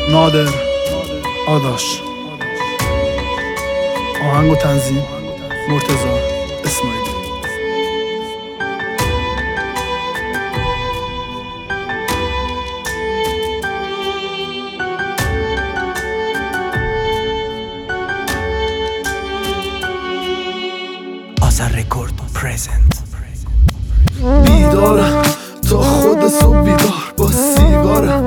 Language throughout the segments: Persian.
نادر آداش. آهنگ و تنظیم مرتضی اسماعیلی. آذر رکورد پرزنت. بیدارم تا خود صبح بیدار با سیگارم،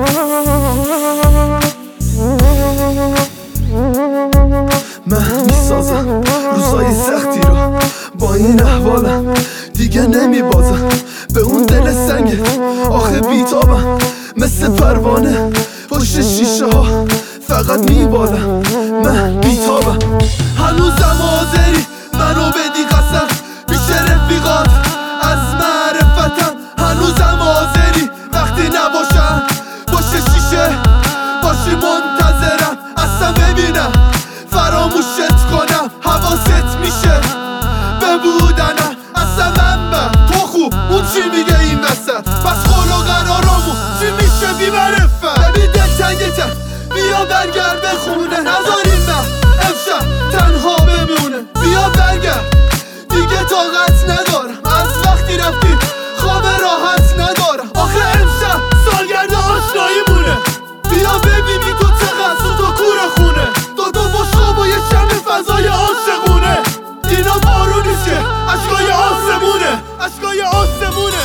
من میسازم روزای سختی رو با این احوالم، دیگه نمیبازم به اون دل سنگ آخه بیتابم، مثل پروانه پشت شیشه ها فقط میبالم، من بیتابم. هنوزم حاضری منو بدی قسم پیش رفیقات از معرفتم، هنوزم حاضری وقتی نباشم پشت شیشه باشی منتظرم، اصلا ببینم فراموشت کنم حواست میشه به بودنم، اصلا من تو خوب اون چی میگه این وسط، پس خور و قرارمون چی میشه بی معرفت. ببین دلتنگتم بیا برگرد به خونه، نذاریم من امشب تنها بمونه، بیا برگرد دیگه طاقت ندارم از وقتی رفتی خواب راحت ندارم، آخه امشب سالگرد آشناییمونه، بیا ببینی تو چقدر سود و کور خونه، دو بشقاب و یه شمع فضای عاشقونه، اینا بارونیست که اشکای آسمونه، اشکای آسمونه.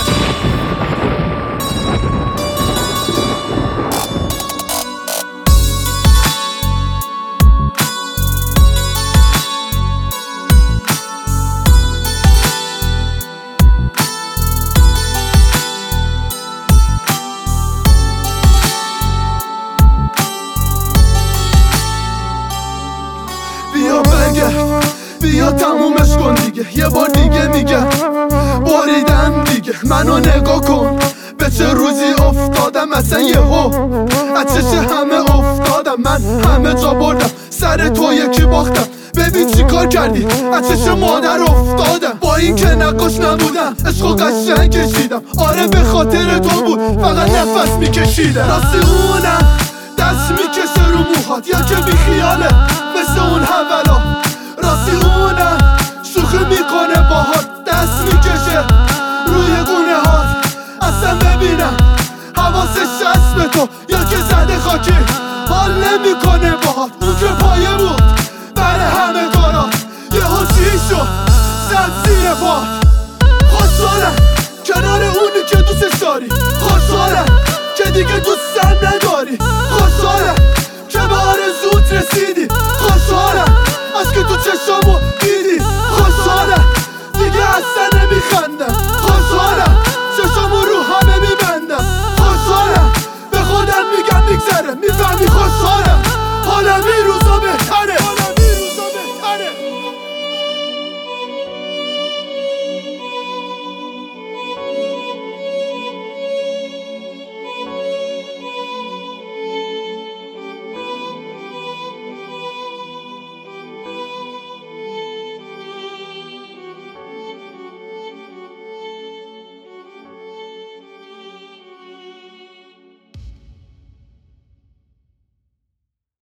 بیا برگرد بیا تمومش کن دیگه، یه بار دیگه میگم بریدم دیگه، منو نگاه کن به چه روزی افتادم، مثلا یهو از چش همه افتادم، من همه جا بردم سر تو یکی باختم، ببین چی کار کردی از چش مادر افتادم، با این که نقاش نبودم عشقو قشنگ کشیدم، آره به خاطر تو بود فقط نفس میکشیدم، راستی اونم دست میکشه رو موهات یا که بیخیاله مثل اون اولا، راستی اونم شوخی میکنه باهات دست میکشه روی گونه هات، اصلا ببینم حواسش هست به تو یا که زده خاکی حال نمیکنه باهات، اون که پایه بود برای همه کارات یه چی شد زد زیر پات، خوشحالم کنار اونی که دوستش داری، خوشحالم که دیگه دوستم نداری، خوشحالم که به آرزوت رسیدی، خوشحالم از که تو چشامو دیدی، خوشحالم دیگه اصلا نمیخنده